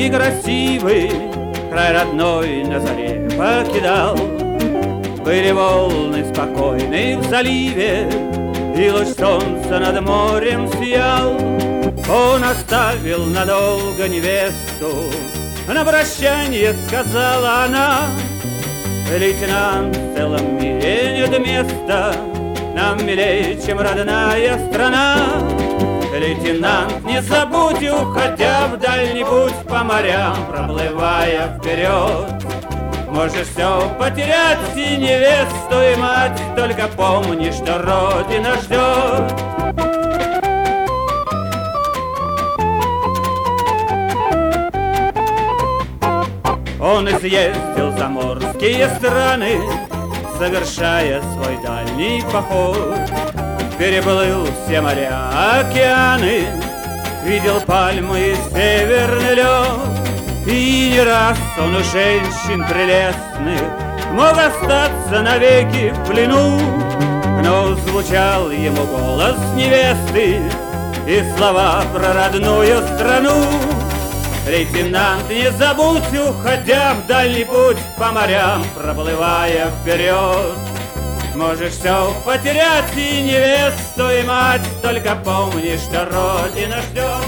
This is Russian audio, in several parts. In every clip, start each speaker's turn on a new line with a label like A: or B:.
A: и красивый край родной на заре покидал. Были волны спокойные в заливе, и луч солнца над морем сиял. Он оставил надолго невесту, на прощанье сказала она: лейтенант, в целом мире нет места, нам милее, чем родная страна. Лейтенант, не забудь, уходя в дальний путь по морям, проплывая вперед, можешь все потерять, и невесту, и мать, только помни, что Родина ждет. Он изъездил заморские страны, совершая свой дальний поход. Переплыл все моря, океаны, видел пальмы и северный лед. И не раз он у женщин прелестных мог остаться навеки в плену, но звучал ему голос невесты и слова про родную страну. Лейтенант, не забудь, уходя в дальний путь по морям, проплывая вперед, можешь все потерять, и невесту, и мать, только помни, что Родина ждет.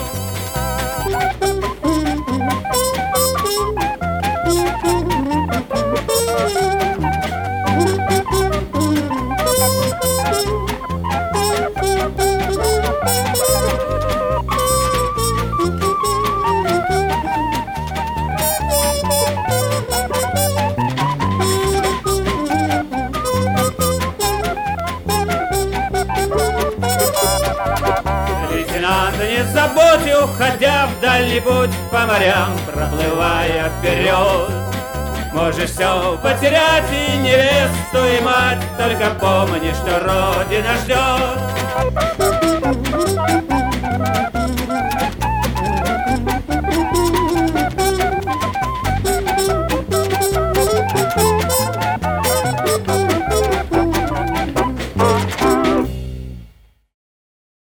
A: Лейтенант, не забудь, уходя в дальний путь по морям, проплывая вперед, можешь все потерять, и невесту, и мать, только помни, что Родина ждет.